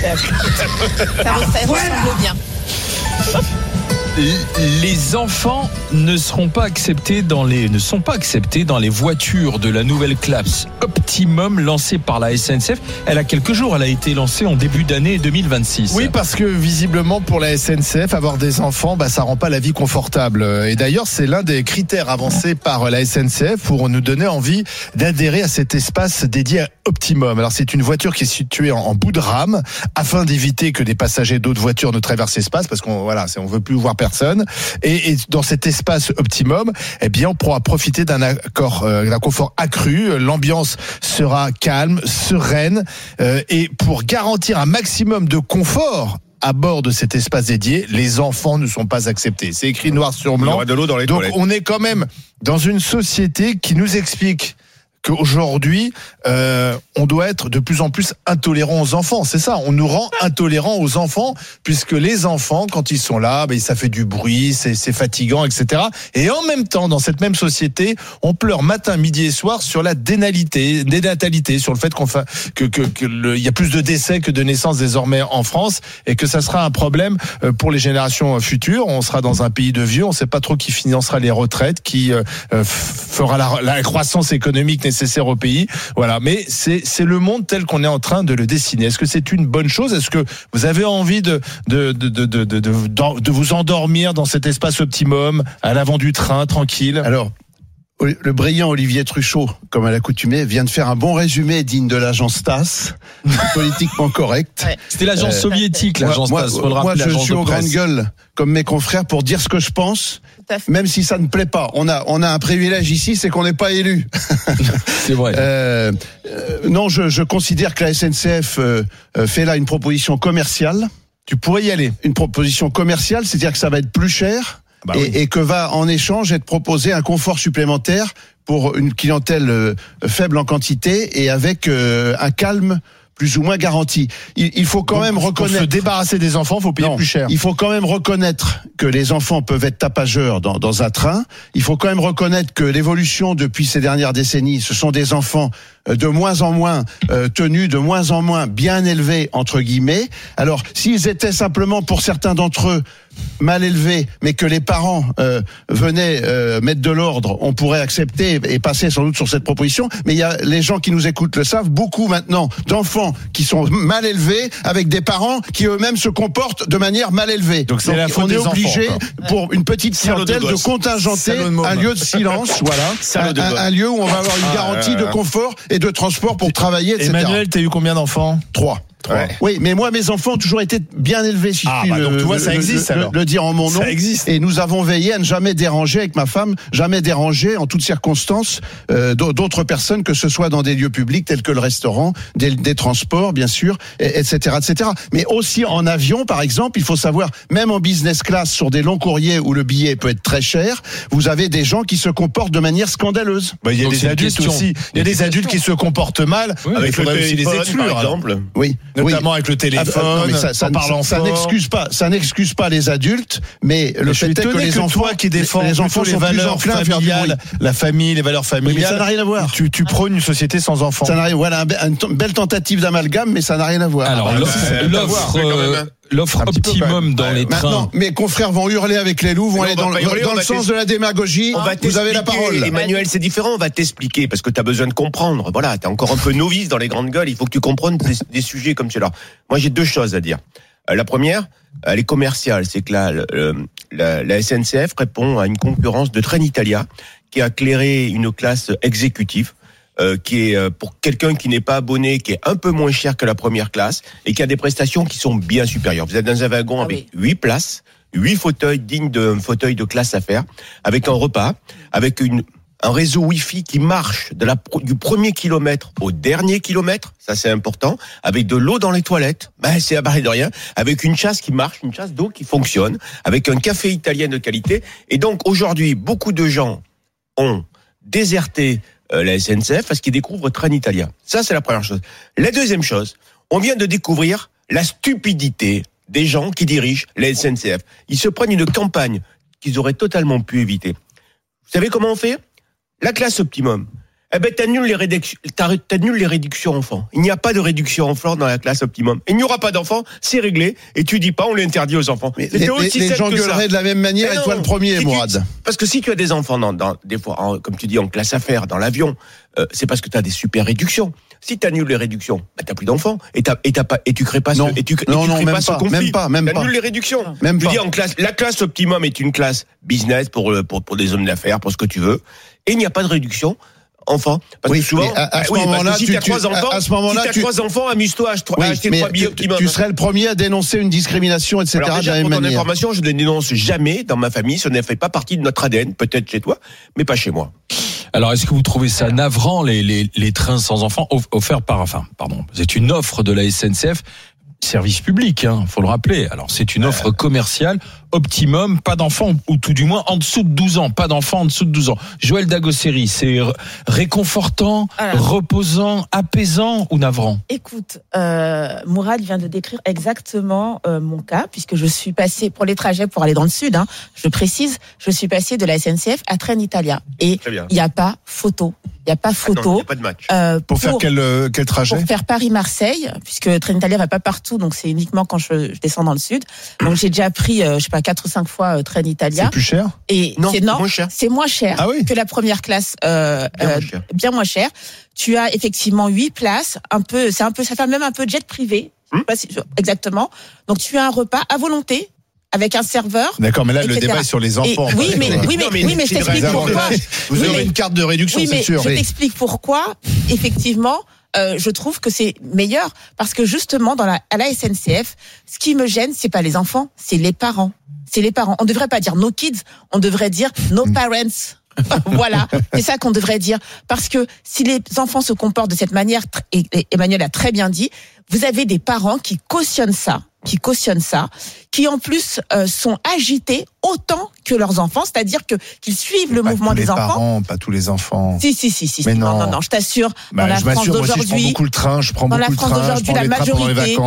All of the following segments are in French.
Ça ressemble bien. Les enfants ne sont pas acceptés dans les voitures de la nouvelle classe Optimum lancée par la SNCF. Elle a quelques jours, elle a été lancée en début d'année 2026. Oui, parce que visiblement pour la SNCF, avoir des enfants, ça rend pas la vie confortable. Et d'ailleurs, c'est l'un des critères avancés par la SNCF pour nous donner envie d'adhérer à cet espace dédié à Optimum. Alors c'est une voiture qui est située en bout de rame afin d'éviter que des passagers d'autres voitures ne traversent l'espace, parce qu'on veut plus voir personne. Et dans cet espace Optimum, on pourra profiter d'un confort accru. L'ambiance sera calme, sereine, et pour garantir un maximum de confort à bord de cet espace dédié, les enfants ne sont pas acceptés. C'est écrit noir sur blanc. Il y aura de l'eau dans les toilettes. Donc on est quand même dans une société qui nous explique qu'aujourd'hui, on doit être de plus en plus intolérant aux enfants. C'est ça, on nous rend intolérants aux enfants, puisque les enfants, quand ils sont là, ça fait du bruit, c'est fatigant, etc. Et en même temps, dans cette même société, on pleure matin, midi et soir sur la dénatalité, sur le fait qu'il y a plus de décès que de naissances désormais en France, et que ça sera un problème pour les générations futures. On sera dans un pays de vieux, on ne sait pas trop qui financera les retraites, qui fera la croissance économique nécessaire au pays. Voilà, mais c'est le monde tel qu'on est en train de le dessiner. Est-ce que c'est une bonne chose ? Est-ce que vous avez envie de vous endormir dans cet espace Optimum à l'avant du train, tranquille ? Alors, le brillant Olivier Truchot, comme à l'accoutumée, vient de faire un bon résumé digne de l'agence TASS, politiquement correct. Ouais. C'était l'agence soviétique, l'agence TASS. Moi, je suis aux grandes gueules, comme mes confrères, pour dire ce que je pense, même si ça ne plaît pas. On a un privilège ici, c'est qu'on n'est pas élu. C'est vrai. Non, je considère que la SNCF fait là une proposition commerciale. Tu pourrais y aller. Une proposition commerciale, c'est-à-dire que ça va être plus cher. Et que va en échange être proposé un confort supplémentaire pour une clientèle faible en quantité et avec un calme plus ou moins garanti. Il faut quand même reconnaître... Pour se débarrasser des enfants, il faut payer plus cher. Il faut quand même reconnaître que les enfants peuvent être tapageurs dans un train. Il faut quand même reconnaître que l'évolution depuis ces dernières décennies, ce sont des enfants de moins en moins tenus, de moins en moins bien élevés, entre guillemets. Alors, s'ils étaient simplement, pour certains d'entre eux, mal élevés, mais que les parents venaient mettre de l'ordre, on pourrait accepter et passer sans doute sur cette proposition. Mais il y a les gens qui nous écoutent le savent, beaucoup maintenant d'enfants qui sont mal élevés avec des parents qui eux-mêmes se comportent de manière mal élevée. Donc c'est la faute on est des obligé, enfants, pour une petite clientèle, de contingenter un lieu de silence, un lieu où on va avoir une garantie de confort et de transport pour travailler, etc. Emmanuel, t'as eu combien d'enfants ? 3. Ouais. Oui, mais moi, mes enfants ont toujours été bien élevés, si je puis donc tu vois, ça existe, le dire en mon nom. Ça existe. Et nous avons veillé à ne jamais déranger avec ma femme, jamais déranger en toutes circonstances d'autres personnes, que ce soit dans des lieux publics tels que le restaurant, des transports, bien sûr, etc., etc. Mais aussi en avion, par exemple, il faut savoir, même en business class, sur des longs courriers où le billet peut être très cher, vous avez des gens qui se comportent de manière scandaleuse. Il y a des adultes aussi. Il y a des adultes qui se comportent mal. Oui, avec le téléphone, les exclure, par exemple. Oui. Notamment avec le téléphone, ça n'excuse pas les adultes, mais le fait est que les enfants qui défendent les enfants les sont valeurs familiales, la famille, les valeurs familiales. Oui, mais ça n'a rien à voir. Tu prônes une société sans enfants. Ça n'a rien. Voilà, une belle tentative d'amalgame, mais ça n'a rien à voir. Alors, l'offre Optimum dans les trains. Maintenant, mes confrères vont hurler avec les loups, vont aller dans le sens de la démagogie. Vous avez la parole. Emmanuel, c'est différent, on va t'expliquer, parce que tu as besoin de comprendre. Voilà, t'es encore un peu novice dans les grandes gueules, il faut que tu comprennes des sujets comme cela. Moi, j'ai 2 choses à dire. La première, elle est commerciale, c'est que la SNCF répond à une concurrence de Trenitalia, qui a clairé une classe exécutive, qui est pour quelqu'un qui n'est pas abonné, qui est un peu moins cher que la première classe et qui a des prestations qui sont bien supérieures. Vous êtes dans un wagon avec 8 places, 8 fauteuils dignes d'un fauteuil de classe affaires, avec un repas, avec un réseau Wi-Fi qui marche du premier kilomètre au dernier kilomètre, ça c'est important, avec de l'eau dans les toilettes, c'est à barrer de rien, avec une chasse qui marche, une chasse d'eau qui fonctionne, avec un café italien de qualité. Et donc aujourd'hui, beaucoup de gens ont déserté la SNCF parce qu'ils découvrent Trenitalia. Ça, c'est la première chose. La deuxième chose, on vient de découvrir la stupidité des gens qui dirigent la SNCF. Ils se prennent une campagne qu'ils auraient totalement pu éviter. Vous savez comment on fait ? La classe Optimum, Eh ben, t'annules les réductions enfants. Il n'y a pas de réduction enfants dans la classe optimum. Il n'y aura pas d'enfants, c'est réglé. Et tu dis pas, on l'interdit aux enfants. Mais les gens gueuleraient de la même manière, et toi le premier, Mourad. Parce que si tu as des enfants des fois, comme tu dis, en classe affaires, dans l'avion, c'est parce que tu as des super réductions. Si tu annules les réductions, bah, t'as plus d'enfants. Et tu crées pas non. ce, et tu crées même pas ce pas, conflit. Même T'annules pas. les réductions. Même tu pas. dis la classe optimum est une classe business pour des hommes d'affaires, pour ce que tu veux. Et il n'y a pas de réduction. Enfants. Parce que souvent, à ce moment-là, si tu as 3 enfants, trois enfants, amuse-toi à acheter 3 billets optimum. Tu serais le premier à dénoncer une discrimination, etc. Alors déjà, de la même pour ton manière. information, je ne dénonce jamais dans ma famille. Ce ne fait pas partie de notre ADN. Peut-être chez toi, mais pas chez moi. Alors, est-ce que vous trouvez ça navrant, les trains sans enfants offerts c'est une offre de la SNCF, service public, faut le rappeler. Alors, c'est une offre commerciale, optimum, pas d'enfants, ou tout du moins en dessous de 12 ans, pas d'enfants en dessous de 12 ans. Joël Dagosseri, c'est réconfortant, reposant, apaisant ou navrant? Écoute, Mourad vient de décrire exactement mon cas, puisque je suis passée, pour les trajets pour aller dans le sud, je précise, je suis passée de la SNCF à Trenitalia. Et il n'y a pas photo. Il n'y a pas photo. Il n'y a pas de match. Pour faire quel trajet? Pour faire Paris-Marseille, puisque Trenitalia va pas partout, donc c'est uniquement quand je descends dans le sud. Donc j'ai déjà pris, 4 ou 5 fois Trenitalia. C'est plus cher? Et c'est moins cher que la première classe, bien moins cher. Tu as effectivement 8 places, ça fait même un peu jet privé. Je sais pas si, exactement. Donc tu as un repas à volonté, avec un serveur. D'accord, mais là, etc. le débat est sur les enfants. Oui, mais je t'explique pourquoi. Vous aurez une carte de réduction, c'est sûr. Je t'explique pourquoi, effectivement, je trouve que c'est meilleur. Parce que justement, à la SNCF, ce qui me gêne, c'est pas les enfants, c'est les parents. C'est les parents. On devrait pas dire no kids, on devrait dire no parents. Voilà, c'est ça qu'on devrait dire. Parce que si les enfants se comportent de cette manière, et Emmanuel a très bien dit, vous avez des parents qui cautionnent ça, qui en plus sont agités autant que leurs enfants, c'est-à-dire qu'ils suivent le mouvement des enfants. Pas tous les enfants. Si. Mais non, je t'assure. Dans la France d'aujourd'hui, je prends beaucoup le train, je prends la majorité,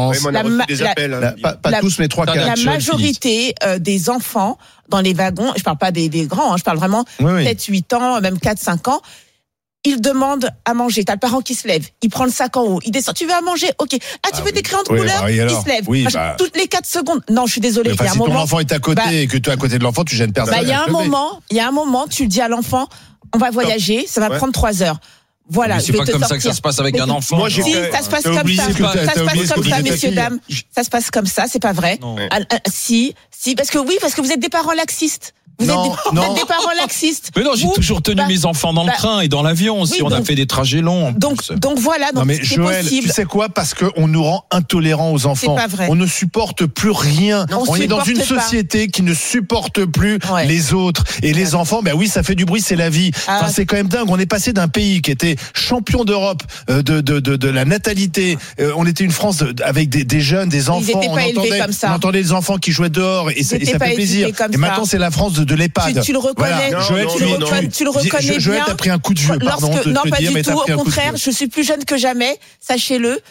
pas tous, mais 3-4. La majorité des enfants dans les wagons, je parle pas des grands, je parle vraiment 7-8 ans, même 4-5 ans. Il demande à manger. T'as le parent qui se lève. Il prend le sac en haut. Il descend. Tu veux à manger? Ok. Tu veux des crayons de couleur? Il se lève. Toutes les 4 secondes. Non, je suis désolée. Si ton enfant est à côté et que tu es à côté de l'enfant, tu gênes personne. Il y a un moment, tu dis à l'enfant, on va voyager, ça va prendre 3 heures. Voilà. Mais c'est pas comme ça que ça se passe avec un enfant. Ça se passe comme ça. Ça se passe comme ça, messieurs, dames. Ça se passe comme ça, c'est pas vrai. Si, parce que vous êtes des parents laxistes. Vous êtes des parents laxistes. Mais non, j'ai toujours tenu mes enfants dans le train et dans l'avion aussi. On a fait des trajets longs. Donc voilà. Donc mais Joël, possible. tu sais quoi? Parce qu'on nous rend intolérants aux enfants. C'est pas vrai. On ne supporte plus rien. On est dans une société qui ne supporte plus les autres. Et les enfants, ça fait du bruit, c'est la vie. C'est quand même dingue. On est passé d'un pays qui était champion d'Europe de la natalité. On était une France avec des jeunes, des enfants. On entendait les enfants qui jouaient dehors et ça fait plaisir. Et maintenant, c'est la France de l'EHPAD. Tu le reconnais. Joël, tu le reconnais bien. Joël, t'as pris un coup de vieux, pardon. Non, pas du tout. Au contraire, je suis plus jeune que jamais. Sachez-le.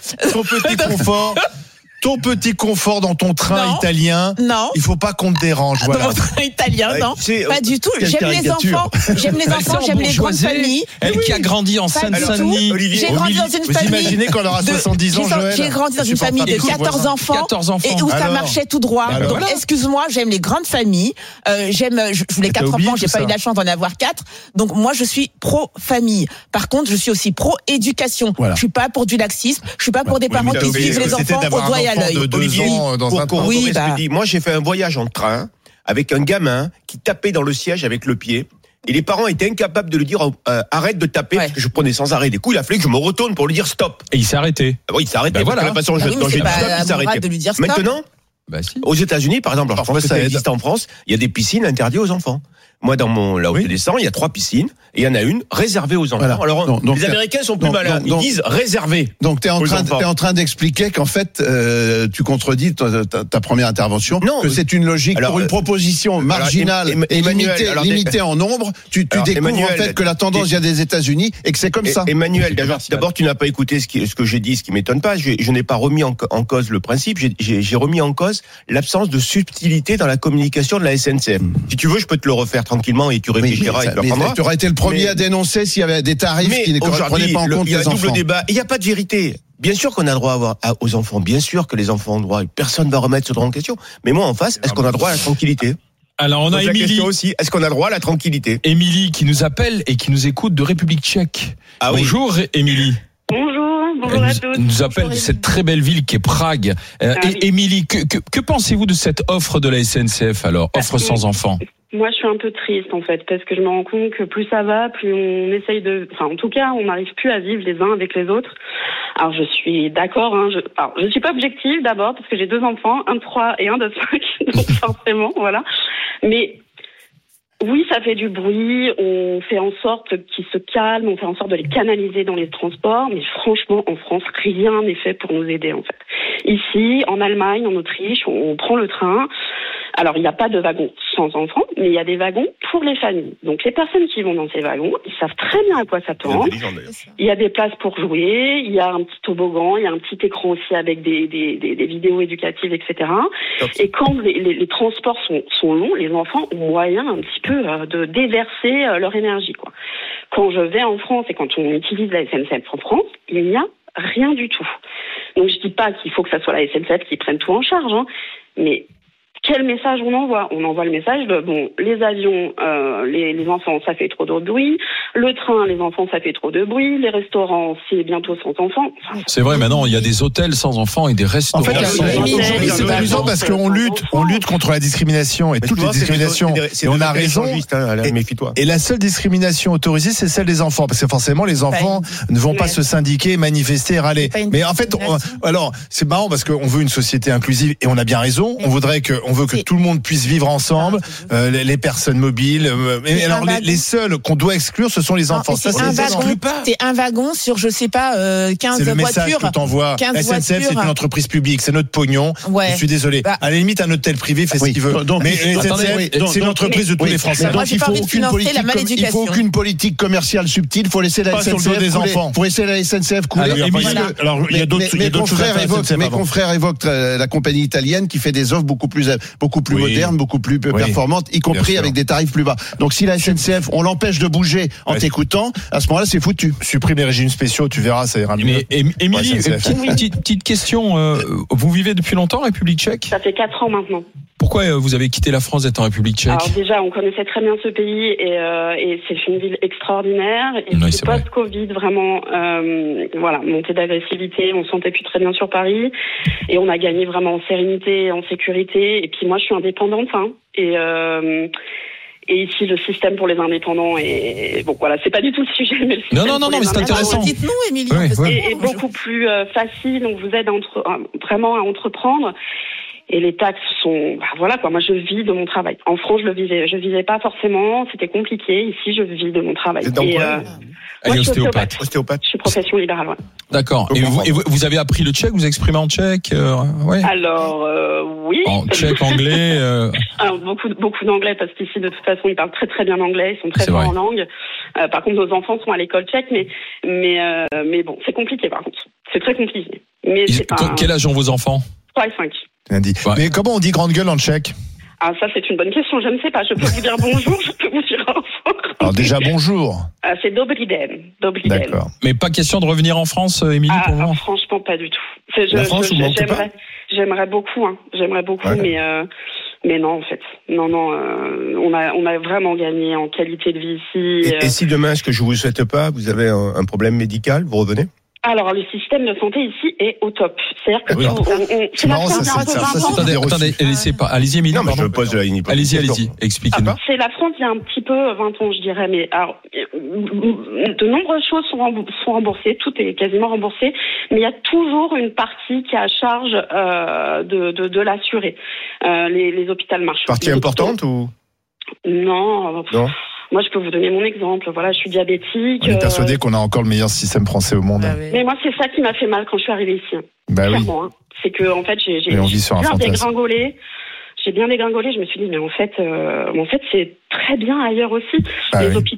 Ton petit confort dans ton train italien. Non. Il faut pas qu'on te dérange. Dans mon train italien, non. Pas du tout. J'aime les enfants, j'aime les grandes familles. Elle qui a grandi en Seine-Saint-Denis. J'ai grandi dans une famille. Vous imaginez quand elle aura 70 ans, Joël? J'ai grandi dans une famille de 14 enfants. Et où ça marchait tout droit. Donc, excuse-moi, j'aime les grandes familles. Je voulais 4 enfants, j'ai pas eu la chance d'en avoir 4. Donc, moi, je suis pro-famille. Par contre, je suis aussi pro-éducation. Je suis pas pour du laxisme. Je suis pas pour des parents qui suivent les enfants au doigt et à l'œil. De 2 ans dans un train. Moi, j'ai fait un voyage en train avec un gamin qui tapait dans le siège avec le pied. Et les parents étaient incapables de lui dire arrête de taper parce que je prenais sans arrêt des coups. Il a fallu que je me retourne pour lui dire stop. Et il s'est arrêté. Oui, il s'est arrêté. De la façon dont j'ai dit stop, il s'est arrêté. De lui dire stop. Maintenant, aux États-Unis, par exemple, je pense que ça existe en France, il y a des piscines interdites aux enfants. Moi, là où je descends, il y a 3 piscines et il y en a une réservée aux enfants. Voilà. Alors, les Américains sont plus malins. Ils disent réservé. Donc, t'es en train d'expliquer qu'en fait, tu contredis ta première intervention. Non, que c'est une logique pour une proposition marginale et limitée en nombre. Tu découvres en fait que la tendance vient des États-Unis et que c'est comme ça. Emmanuel, d'abord, tu n'as pas écouté ce que j'ai dit, ce qui m'étonne pas. Je n'ai pas remis en cause le principe. J'ai remis en cause l'absence de subtilité dans la communication de la SNCF. Si tu veux, je peux te le refaire tranquillement et tu réfléchiras et tu apprendras. Tu aurais été le premier à dénoncer s'il y avait des tarifs qui ne prenaient pas en compte il y a les un double enfants. débat. Il n'y a pas de vérité. Bien sûr qu'on a droit aux enfants. Bien sûr que les enfants ont droit. Personne ne va remettre ce droit en question. Mais moi, en face, est-ce qu'on a droit à la tranquillité? Alors, on a La Émilie. question aussi, est-ce qu'on a droit à la tranquillité? Émilie qui nous appelle et qui nous écoute de République tchèque. Ah oui. Bonjour, Émilie. Bonjour à tous. Elle nous appelle de cette très belle ville qui est Prague. oui. Émilie, que pensez-vous de cette offre de la SNCF alors, offre sans enfants? Moi, je suis un peu triste, en fait, parce que je me rends compte que plus ça va, plus on essaye en tout cas, on n'arrive plus à vivre les uns avec les autres. Alors, je suis d'accord, je suis pas objective, d'abord, parce que j'ai 2 enfants, un de 3 et un de 5, donc forcément, voilà. Mais, oui, ça fait du bruit, on fait en sorte qu'ils se calment, on fait en sorte de les canaliser dans les transports, mais franchement, en France, rien n'est fait pour nous aider, en fait. Ici, en Allemagne, en Autriche, on prend le train. Alors, il n'y a pas de wagons sans enfants, mais il y a des wagons pour les familles. Donc, les personnes qui vont dans ces wagons, ils savent très bien à quoi s'attendre. Il y a des places pour jouer, il y a un petit toboggan, il y a un petit écran aussi avec des vidéos éducatives, etc. Et quand les transports sont longs, les enfants ont moyen un petit peu de déverser leur énergie, quoi. Quand je vais en France et quand on utilise la SNCF en France, il n'y a rien du tout. Donc, je dis pas qu'il faut que ça soit la SNCF qui prenne tout en charge, mais quel message on envoie? On envoie le message de, les avions, les enfants, ça fait trop de bruit. Le train, les enfants, ça fait trop de bruit. Les restaurants, c'est bientôt sans enfants. C'est vrai, maintenant, il y a des hôtels sans enfants et des restaurants En fait, sans enfants. c'est amusant parce qu'on lutte contre la discrimination et toutes les discriminations. Et on a raison. Méfie-toi. Et la seule discrimination autorisée, c'est celle des enfants. Parce que forcément, les enfants ne vont pas se syndiquer, manifester, râler. Mais en fait, alors, c'est marrant parce qu'on veut une société inclusive et on a bien raison. On veut que tout le monde puisse vivre ensemble, les personnes mobiles. Mais alors, les seuls qu'on doit exclure, ce sont les enfants. C'est un wagon sur, je sais pas, 15 c'est le message voitures. que t'envoies. SNCF, c'est une entreprise publique, c'est notre pognon. Ouais. Je suis désolé. À la limite, un hôtel privé fait ce qu'il veut. Mais SNCF, c'est une entreprise de tous les Français. Moi, j'ai pas envie de financer la maléducation. Il faut aucune politique commerciale subtile. Il faut laisser la SNCF des enfants. Faut laisser la SNCF couler. Alors, il y a d'autres choses à faire. Mes confrères évoquent la compagnie italienne qui fait des offres beaucoup plus modernes, beaucoup plus performantes, y compris avec des tarifs plus bas. Donc, si la SNCF, on l'empêche de bouger en t'écoutant, à ce moment-là, c'est foutu. Supprime les régimes spéciaux, tu verras, ça ira mieux. Mais Émilie, petite question. Vous vivez depuis longtemps en République tchèque? Ça fait 4 ans maintenant. Pourquoi vous avez quitté la France d'être en République tchèque? Alors déjà, on connaissait très bien ce pays et c'est une ville extraordinaire. Et oui, c'est post-Covid, vraiment, montée d'agressivité. On se sentait plus très bien sur Paris et on a gagné vraiment en sérénité, en sécurité. Et puis moi, je suis indépendante, et ici, le système pour les indépendants c'est pas du tout le sujet, mais le système non, mais c'est intéressant. Dites-nous, Émilie. est beaucoup plus facile, donc vous aide vraiment à entreprendre. Et les taxes sont, moi je vis de mon travail. En France, je vivais pas forcément, c'était compliqué. Ici, je vis de mon travail. Elle est ostéopathe. Je suis profession libérale, ouais. D'accord. Et vous avez appris le tchèque, vous exprimez en tchèque, ouais. Alors, oui. En tchèque, anglais, Alors, beaucoup d'anglais, parce qu'ici, de toute façon, ils parlent très très bien anglais, ils sont très forts en langue. Par contre, nos enfants sont à l'école tchèque, mais bon, c'est compliqué, par contre. C'est très compliqué. Mais quel âge ont vos enfants? 3 et 5. Mais comment on dit grande gueule en tchèque? Ah, ça, c'est une bonne question. Je ne sais pas. Je peux vous dire bonjour, je peux vous dire au revoir. Alors, déjà, bonjour. C'est Dobrý den. D'accord. Mais pas question de revenir en France, Émilie, pour vous? Franchement, pas du tout. La France, j'aimerais beaucoup, mais non, en fait. Non, on a vraiment gagné en qualité de vie ici. Et si demain, ce que je vous souhaite pas, vous avez un problème médical, vous revenez? Alors, le système de santé ici est au top. C'est-à-dire que c'est marrant, Attendez, allez-y, Émilie. Non, mais je pose la ligne. Allez-y, expliquez-nous. C'est la France il y a un petit peu 20 ans, je dirais, mais alors, de nombreuses choses sont remboursées, tout est quasiment remboursé, mais il y a toujours une partie qui est à charge de l'assuré. Les hôpitaux marchent. Partie importante ou? Non. Moi, je peux vous donner mon exemple. Voilà, je suis diabétique. On est persuadé qu'on a encore le meilleur système français au monde. Mais moi, c'est ça qui m'a fait mal quand je suis arrivée ici. Clairement, oui. C'est que, en fait, j'ai bien dégringolé. Je me suis dit, mais en fait, c'est très bien ailleurs aussi. Les hôpitaux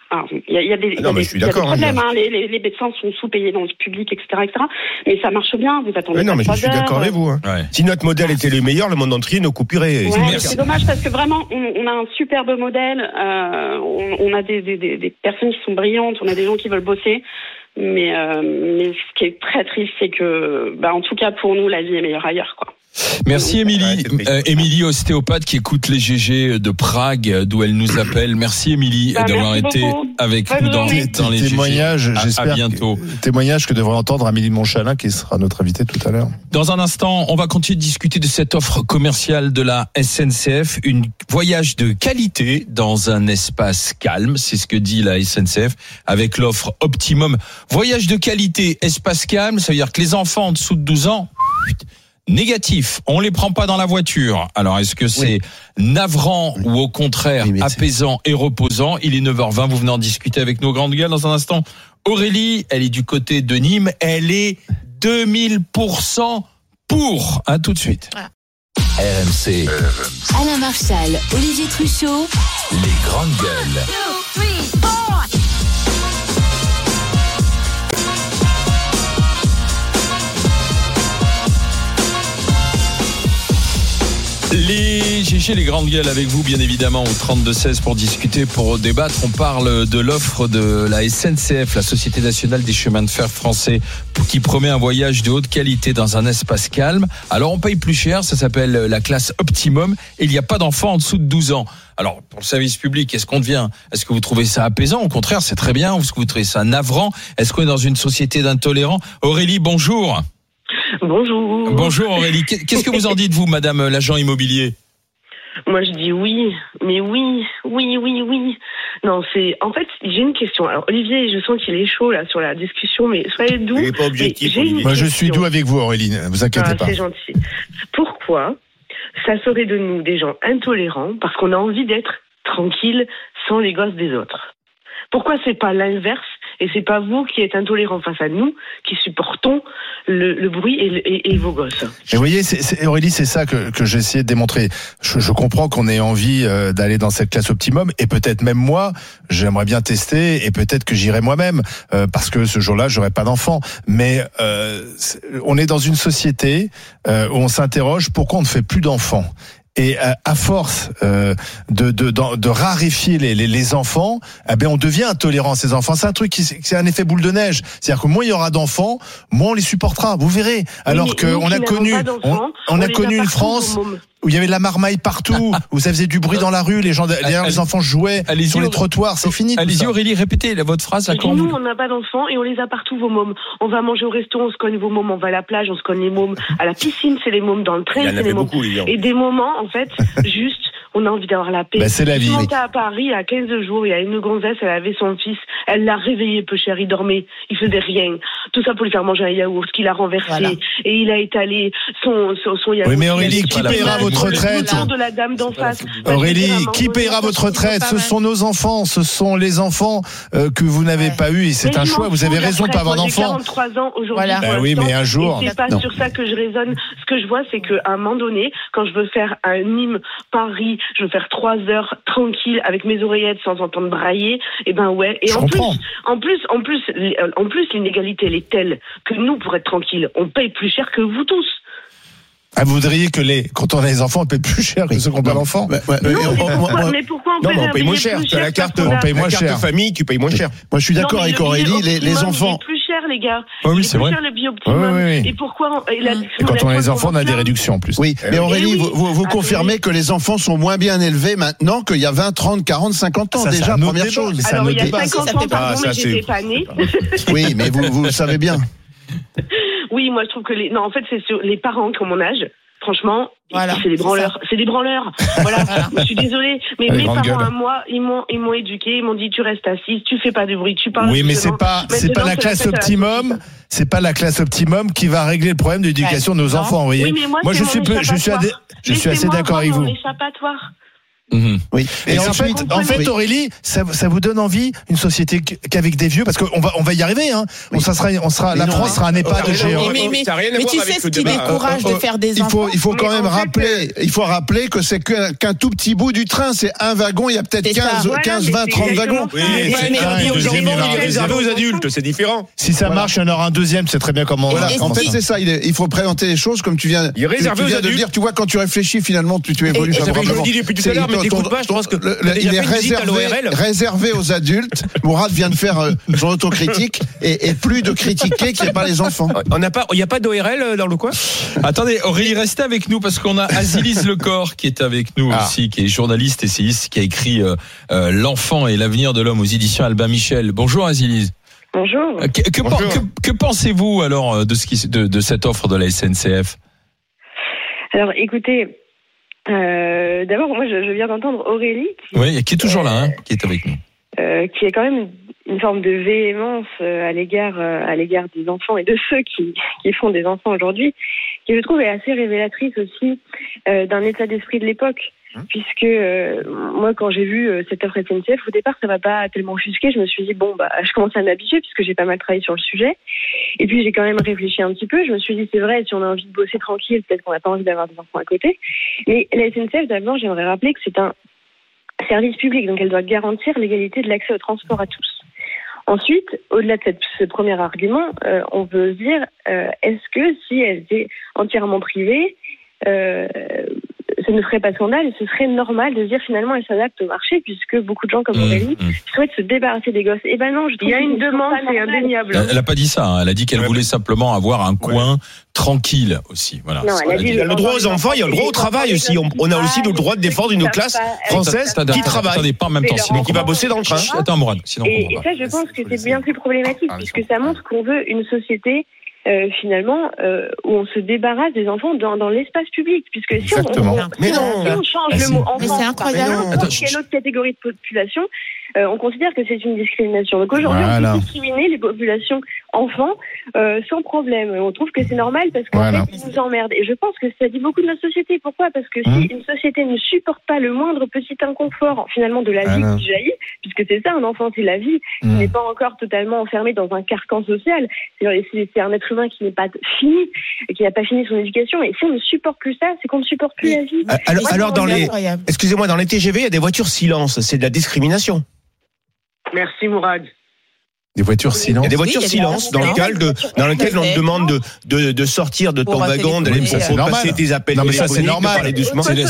il y a des problèmes. Hein. Les médecins sont sous-payés dans le public, etc., etc. Mais ça marche bien. Vous attendez. Non, mais je suis d'accord avec vous. Hein. Ouais. Si notre modèle était le meilleur, le monde entier nous couperait. Ouais, c'est dommage parce que vraiment, on a un superbe modèle. On a des personnes qui sont brillantes. On a des gens qui veulent bosser. Mais ce qui est très triste, c'est que, en tout cas pour nous, la vie est meilleure ailleurs, quoi. Merci Émilie. Émilie, ostéopathe qui écoute les GG de Prague, d'où elle nous appelle. Merci Émilie d'avoir été avec nous dans les témoignages. J'espère. À bientôt. Témoignage que devrait entendre Amélie de Montchalin, qui sera notre invitée tout à l'heure. Dans un instant, on va continuer de discuter de cette offre commerciale de la SNCF, une voyage de qualité dans un espace calme, c'est ce que dit la SNCF avec l'offre Optimum. Voyage de qualité, espace calme, ça veut dire que les enfants en dessous de 12 ans, négatif, on les prend pas dans la voiture. Alors est-ce que c'est navrant ou au contraire apaisant et reposant? Il est 9h20, vous venez en discuter avec nos grandes gueules dans un instant. Aurélie, elle est du côté de Nîmes, elle est 2000% pour. À tout de suite. RMC. Alain Marchal, Olivier Truchot. Les grandes gueules. 2, 3, 4. Les GG, les grandes gueules avec vous, bien évidemment, au 32-16 pour discuter, pour débattre. On parle de l'offre de la SNCF, la Société Nationale des Chemins de Fer Français, qui promet un voyage de haute qualité dans un espace calme. Alors, on paye plus cher, ça s'appelle la classe Optimum, et il n'y a pas d'enfants en dessous de 12 ans. Alors, pour le service public, est-ce que vous trouvez ça apaisant? Au contraire, c'est très bien. Est-ce que vous trouvez ça navrant? Est-ce qu'on est dans une société d'intolérants? Aurélie, bonjour. Bonjour. Bonjour Aurélie. Qu'est-ce que vous en dites, vous, madame l'agent immobilier? Moi, je dis oui. Mais oui. Non, en fait, j'ai une question. Alors, Olivier, je sens qu'il est chaud, là, sur la discussion, mais soyez doux. Il n'est pas objectif. Moi, je suis doux avec vous, Aurélie. Ne vous inquiétez pas. C'est gentil. Pourquoi ça serait de nous des gens intolérants parce qu'on a envie d'être tranquille sans les gosses des autres? Pourquoi c'est pas l'inverse et c'est pas vous qui êtes intolérants face à nous qui supportons le bruit et vos gosses? Et vous voyez, Aurélie, c'est ça que j'ai essayé de démontrer. Je comprends qu'on ait envie d'aller dans cette classe Optimum et peut-être même moi, j'aimerais bien tester et peut-être que j'irai moi-même parce que ce jour-là, j'aurai pas d'enfant. Mais on est dans une société où on s'interroge pourquoi on ne fait plus d'enfants. Et à force de raréfier les enfants, on devient intolérant à ces enfants. C'est un truc c'est un effet boule de neige. C'est-à-dire que moins il y aura d'enfants, moins on les supportera. Vous verrez. Alors qu'on a connu, on a connu une France où il y avait de la marmaille partout, où ça faisait du bruit dans la rue, les enfants jouaient sur les trottoirs. C'est fini. Allez-y Aurélie, répétez votre phrase. Nous, on n'a pas d'enfants et on les a partout, vos mômes. On va manger au resto, on se cogne vos mômes. On va à la plage, on se cogne les mômes. À la piscine, c'est les mômes. Dans le train, c'est les mômes. Et des moments, en fait, juste, on a envie d'avoir la paix. C'est la vie. Je suis à Paris, à 15 jours, il y a une gonzesse, elle avait son fils, elle l'a réveillé peu cher, il dormait, il faisait rien. Tout ça pour lui faire manger un yaourt qu'il a renversé. Voilà. Et il a étalé son yaourt. Oui, mais Aurélie, qui paiera votre retraite? De la dame d'en face. Aurélie, qui paiera votre retraite? Ce sont nos enfants, ce sont les enfants que vous n'avez pas eu et c'est un choix. Vous avez raison de pas avoir d'enfants. J'ai 43 ans aujourd'hui. Voilà. Oui, mais un jour. C'est pas sur ça que je raisonne. Ce que je vois, c'est qu'à un moment donné, quand je veux faire un Nîmes, Paris, je veux faire 3 heures tranquille avec mes oreillettes sans entendre brailler, et ouais. Et en plus, l'inégalité, elle est telle que nous, pour être tranquille, on paye plus cher que vous tous. Vous voudriez que quand on a les enfants, on paye plus cher que ceux qui n'ont pas d'enfants? Mais pourquoi on paye moins cher? La carte famille, tu payes moins cher. Moi, je suis d'accord avec Aurélie, les enfants. C'est plus cher, les gars. Oui, c'est vrai. Plus cher le Bio-Optimum. Et pourquoi et quand on a les enfants, on a des réductions en plus. Oui, mais Aurélie, vous confirmez que les enfants sont moins bien élevés maintenant qu'il y a 20, 30, 40, 50 ans. Déjà, première chose. Alors, il y a 50 ans, pardon, mais j'étais pas née. Oui, mais vous le savez bien. Oui, moi je trouve que en fait c'est sur les parents qui ont mon âge. Franchement, c'est des branleurs. C'est des branleurs. Voilà. Je suis désolée, mais mes parents à moi, ils m'ont éduqué, ils m'ont dit tu restes assise, tu fais pas de bruit, tu parles. Oui, mais c'est pas la classe Optimum. C'est pas la classe Optimum qui va régler le problème de l'éducation de nos enfants. Vous voyez. Oui, mais moi je suis assez d'accord avec vous. Échappatoire. Oui. Et en ensuite, fait, Aurélie, ça vous donne envie une société qu'avec des vieux, parce qu'on va y arriver, hein. La France sera un EHPAD géant. Mais tu sais ce qui décourage de faire des enfants. Il faut quand même rappeler que c'est qu'un tout petit bout du train, c'est un wagon, il y a peut-être 15, 20, 30 wagons. Oui, il est réservé aux adultes, c'est différent. Si ça marche, il y en aura un deuxième, c'est très bien comment. Voilà. En fait, c'est ça. Il faut présenter les choses comme tu viens de le dire. Tu vois, quand tu réfléchis, finalement, tu évolues favorablement. Je le dis depuis tout à l'heure, mais t'écoutes pas, je pense que il est réservé aux adultes. Mourad vient de faire son autocritique et plus de critiquer qu'il n'y ait pas les enfants. Il n'y a pas d'ORL dans le coin? Attendez, Aurélie, restez avec nous parce qu'on a Azilise Lecor qui est avec nous aussi, qui est journaliste, essayiste, qui a écrit L'enfant et l'avenir de l'homme aux éditions Albin Michel. Bonjour Azilise. Bonjour. Que pensez-vous alors de cette offre de la SNCF? Alors écoutez, d'abord moi je viens d'entendre Aurélie qui est toujours là, qui est avec nous. Qui a quand même une forme de véhémence à l'égard des enfants et de ceux qui font des enfants aujourd'hui, qui je trouve est assez révélatrice aussi d'un état d'esprit de l'époque. Puisque moi quand j'ai vu cette offre SNCF, au départ ça m'a pas tellement offusqué, je me suis dit je commence à m'habituer puisque j'ai pas mal travaillé sur le sujet, et puis j'ai quand même réfléchi un petit peu, je me suis dit c'est vrai, si on a envie de bosser tranquille, peut-être qu'on n'a pas envie d'avoir des enfants à côté, mais la SNCF d'abord j'aimerais rappeler que c'est un service public, donc elle doit garantir l'égalité de l'accès au transport à tous. Ensuite, au-delà de ce premier argument, on veut se dire, est-ce que si elle était entièrement privée, ça ne ferait pas scandale et ce serait normal de se dire finalement elle s'adapte au marché, puisque beaucoup de gens comme Aurélie souhaitent se débarrasser des gosses. Eh ben non, je trouve il y a une demande, c'est indéniable. Elle n'a pas dit ça, elle a dit qu'elle voulait simplement avoir un coin tranquille aussi. Voilà. Non, il y a le droit aux enfants, il y a le droit au travail aussi. On a aussi le droit de défendre une classe française qui travaille. Attendez, pas en même temps, sinon qui va bosser dans le train. Attends, Mourad, sinon. Et ça, je pense que c'est bien plus problématique, puisque ça montre qu'on veut une société finalement où on se débarrasse des enfants dans l'espace public, puisque si on change le mot enfant par quelle autre catégorie de population, on considère que c'est une discrimination. Donc aujourd'hui, on peut discriminer les populations enfants sans problème. On trouve que c'est normal parce qu'en fait, ils nous emmerdent. Et je pense que ça dit beaucoup de notre société. Pourquoi ? Parce que si une société ne supporte pas le moindre petit inconfort finalement de la vie qui jaillit, puisque c'est ça, un enfant, c'est la vie, qui n'est pas encore totalement enfermé dans un carcan social. C'est un être humain qui n'est pas fini, qui n'a pas fini son éducation. Et si on ne supporte plus ça, c'est qu'on ne supporte plus la vie. Alors dans les TGV, il y a des voitures silence. C'est de la discrimination. Merci Mourad. Des voitures silence. Il y a des voitures silence dans lequel on te demande de sortir de ton wagon, d'aller pour passer tes appels. Non mais ça c'est normal. Parler doucement. C'est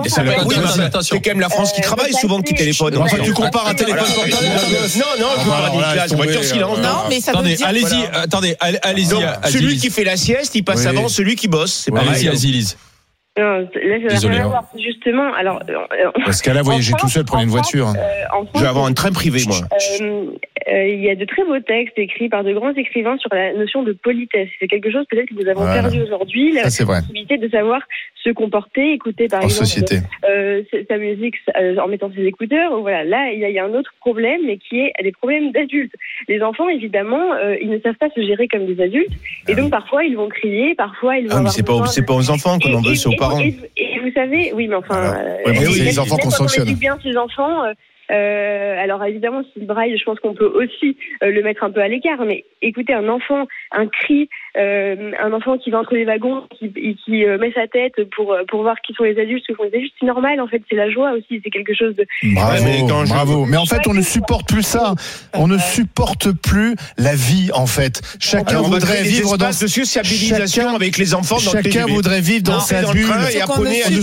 quand même la France qui travaille souvent qui téléphone. Enfin, tu compares un téléphone portable. Non, je parle d'une classe, voiture silence. Non, mais ça veut dire. Allez-y. Celui qui fait la sieste, il passe avant celui qui bosse. C'est pareil. Allez-y, Azilise. Non, là, ça n'a rien à voir. Justement, alors. Parce qu'à la voyager tout seul, prenez une voiture. Je vais avoir un train privé, moi. Il y a de très beaux textes écrits par de grands écrivains sur la notion de politesse. C'est quelque chose peut-être que nous avons perdu aujourd'hui, la possibilité de savoir se comporter, écouter par exemple sa musique en mettant ses écouteurs. Voilà, là il y a un autre problème, mais qui est des problèmes d'adultes. Les enfants, évidemment, ils ne savent pas se gérer comme des adultes, et donc parfois ils vont crier, parfois ils vont. Mais c'est pas aux enfants qu'on en veut, c'est aux parents. Et vous savez, oui, mais enfin, les enfants qu'on sanctionne. On éduque bien ces enfants. Alors évidemment, si le braille, je pense qu'on peut aussi le mettre un peu à l'écart. Mais écoutez, un enfant, un cri, un enfant qui va entre les wagons, qui met sa tête pour voir qui sont les adultes, ce que font les adultes, c'est normal. En fait, c'est la joie aussi. C'est quelque chose de. Bravo. Mais en fait, on ne supporte plus ça. On ne supporte plus la vie. En fait, chacun voudrait vivre dans de sociabilisation avec les enfants. Chacun voudrait vivre dans sa bulle. Et apprenez à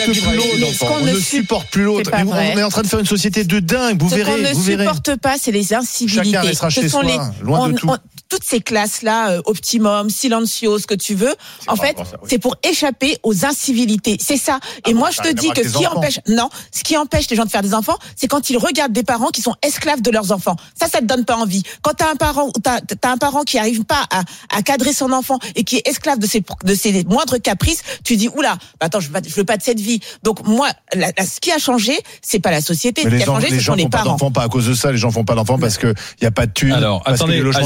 on ne supporte plus l'autre. On est en train de faire une société de dingue, vous verrez. Ce qu'on ne supporte pas, c'est les incivilités. Chacun restera chez soi, loin de tout. Toutes ces classes-là, Optimum, Silencio, ce que tu veux, en fait, c'est pour échapper aux incivilités. C'est ça. Et moi, je te dis que ce qui empêche les gens de faire des enfants, c'est quand ils regardent des parents qui sont esclaves de leurs enfants. Ça te donne pas envie. Quand t'as un parent qui arrive pas à cadrer son enfant et qui est esclave de ses moindres caprices, tu dis, oula, attends, je veux pas de cette vie. Donc, moi, ce qui a changé, c'est pas la société. Mais les gens font pas d'enfants pas à cause de ça. Les gens font pas d'enfants parce que y a pas de thunes, parce que les logements sont trop petits.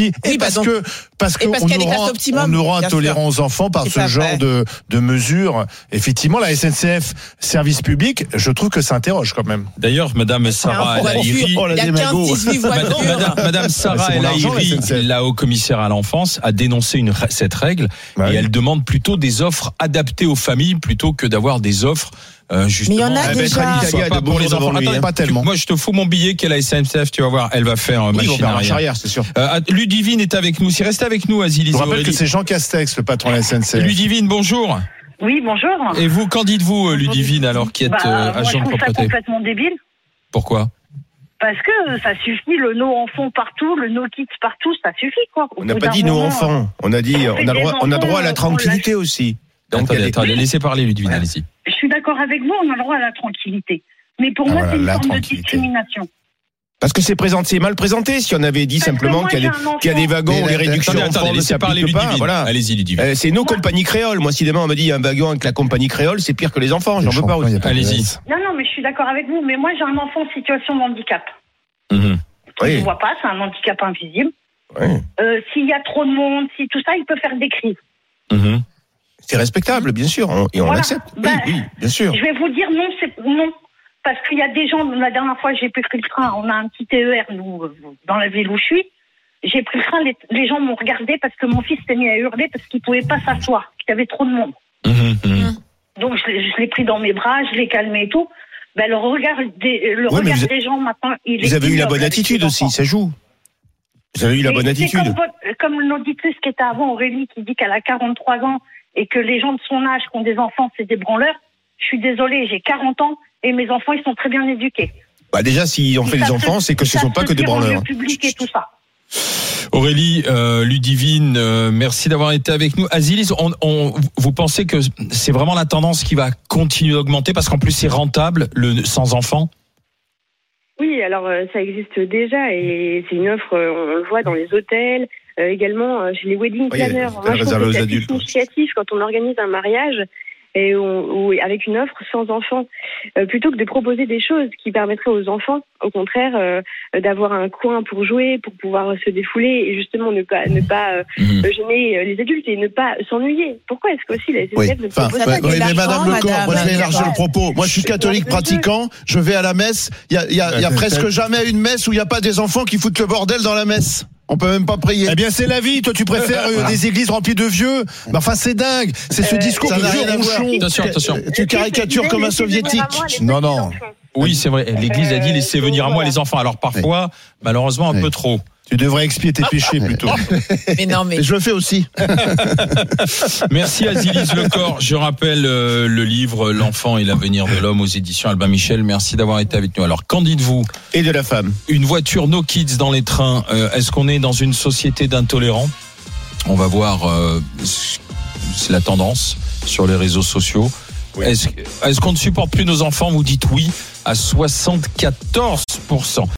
aussi. Oui, Et parce donc- que parce qu'il y a des classes optimum, on nous rend bien intolérants aux enfants par C'est ce pas genre vrai. de mesures. Effectivement, la SNCF, service public, je trouve que ça interroge quand même. D'ailleurs, Madame Sarah Pour El Haïry, voiture, oh, la il y a démago. 15-18 voitures. Madame Sarah C'est El mon argent, Haïry, la SNCF. la haut-commissaire à l'enfance, a dénoncé cette règle Ouais. et elle demande plutôt des offres adaptées aux familles plutôt que d'avoir des offres justement. Mais il y en a Elle va être déjà. à l'Italie, Soit à pas de pour les bonjour enfants. devant lui, Attends, hein. Pas tellement. Moi, je te fous mon billet qu'est la SNCF, tu vas voir, elle va faire Oui, ils vont machine faire marche arrière. arrière, c'est sûr. Ludivine est avec nous. Si restez avec nous, Aziz. Je vous rappelle que c'est Jean Castex, le patron de la SNCF. Ludivine, bonjour. Oui, bonjour. Et vous, qu'en dites-vous, Ludivine, alors qui êtes Moi, je agent de trouve ça propreté? complètement débile. Pourquoi? Parce que ça suffit, le no enfant partout, le no kids partout, ça suffit, quoi. On n'a pas dit nos enfants. On a dit, on a droit à la tranquillité aussi. Donc, Attendez, laissez parler, Ludivine, Ouais. allez-y. Je suis d'accord avec vous, on a le droit à la tranquillité. Mais pour moi, voilà, c'est une la forme de tranquillité. discrimination. Parce que c'est mal présenté. Si on avait dit Parce que simplement moi, qu'il y a j'ai un des enfant. wagons où les réductions Attendez, enfants ne laissez parler s'appliquent pas. Ludivine. Voilà. Allez-y, Ludivine. C'est nos compagnies créoles. Moi, si demain on me dit un wagon avec la compagnie créole, c'est pire que les enfants. J'en veux pas aussi. Allez-y. Non, non, mais je suis d'accord avec vous. Mais moi, j'ai un enfant en situation de handicap. Mhm. Je Oui. ne vois pas, c'est un handicap invisible. Oui. S'il y a trop de monde, si tout ça, il peut faire des crises. Mhm. C'est respectable, bien sûr, et on Voilà. l'accepte. Oui, Ben, oui, bien sûr. Je vais vous dire non, c'est non. Parce qu'il y a des gens, la dernière fois, j'ai pris le train, on a un petit TER, nous, dans la ville où je suis. J'ai pris le train, les gens m'ont regardé parce que mon fils s'est mis à hurler parce qu'il pouvait pas s'asseoir, qu'il y avait trop de monde. Mhm. Mhm. Donc, je l'ai pris dans mes bras, je l'ai calmé et tout. Ben, le regard Oui, mais des gens maintenant, il est Vous avez eu la ignoble bonne avec attitude les aussi, enfants. ça joue. Vous avez eu la Mais bonne c'est attitude. comme l'auditrice qui était avant, Aurélie, qui dit qu'elle a 43 ans et que les gens de son âge qui ont des enfants, c'est des branleurs. Je suis désolée, j'ai 40 ans et mes enfants, ils sont très bien éduqués. Bah déjà, si on fait des enfants, c'est que ce ne sont pas que des branleurs. Le public et tout ça. Aurélie, Ludivine, merci d'avoir été avec nous. Aziz, vous pensez que c'est vraiment la tendance qui va continuer d'augmenter parce qu'en plus c'est rentable, le sans enfant? Oui, alors ça existe déjà et c'est une offre, on le voit dans les hôtels, également chez les wedding Oui, planners. hôtel Moi, je réservé trouve aux que c'est adultes. assez significatif quand on organise un mariage et avec une offre sans enfants, plutôt que de proposer des choses qui permettraient aux enfants, au contraire, d'avoir un coin pour jouer, pour pouvoir se défouler et justement ne pas gêner les adultes et ne pas s'ennuyer. Pourquoi est-ce que aussi la Oui, SNCF ne enfin, propose ouais, pas oui, mais l'argent, Madame Lecor, madame. moi je vais élargir le propos. Moi je suis catholique pratiquant, je vais à la messe. Il y a presque jamais une messe où il n'y a pas des enfants qui foutent le bordel dans la messe. On peut même pas prier. Eh bien, c'est la vie. Toi, tu préfères des églises remplies de vieux. Mais enfin, c'est dingue. C'est ce discours ça de n'a vieux rien à voir. ronchon. Attention. Tu caricatures comme un soviétique. Non, non. Oui, c'est vrai. L'Église a dit laissez venir à moi les enfants. Alors parfois, malheureusement, un peu trop. Tu devrais expier tes péchés plutôt. Mais non, mais. Et je le fais aussi. Merci Aziz Lecor. Je rappelle le livre L'enfant et l'avenir de l'homme aux éditions Albin Michel. Merci d'avoir été avec nous. Alors, qu'en dites-vous? Et de la femme. Une voiture no kids dans les trains. Est-ce qu'on est dans une société d'intolérants? On va voir. C'est la tendance sur les réseaux sociaux. Oui. Est-ce qu'on ne supporte plus nos enfants? Vous dites oui à 74%.